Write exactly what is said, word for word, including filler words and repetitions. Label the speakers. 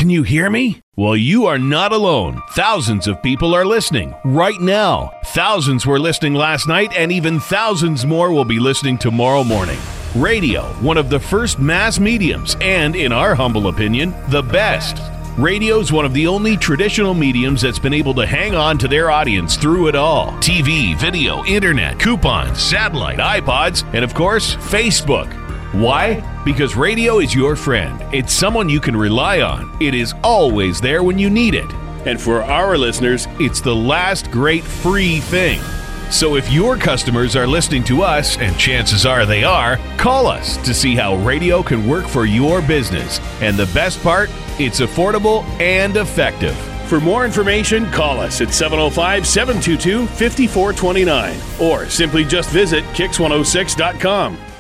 Speaker 1: Can you hear me? Well, you are not alone. Thousands of people are listening right now. Thousands were listening last night, and even thousands more will be listening tomorrow morning. Radio, one of the first mass mediums, and in our humble opinion, the best. Radio is one of the only traditional mediums that's been able to hang on to their audience through it all. T V, video, internet, coupons, satellite, iPods, and of course, Facebook. Why? Because radio is your friend. It's someone you can rely on. It is always there when you need it. And for our listeners, it's the last great free thing. So if your customers are listening to us, and chances are they are, call us to see how radio can work for your business. And the best part, it's affordable and effective. For more information, call us at seven oh five, seven two two, five four two nine or simply just visit kicks one oh six dot com.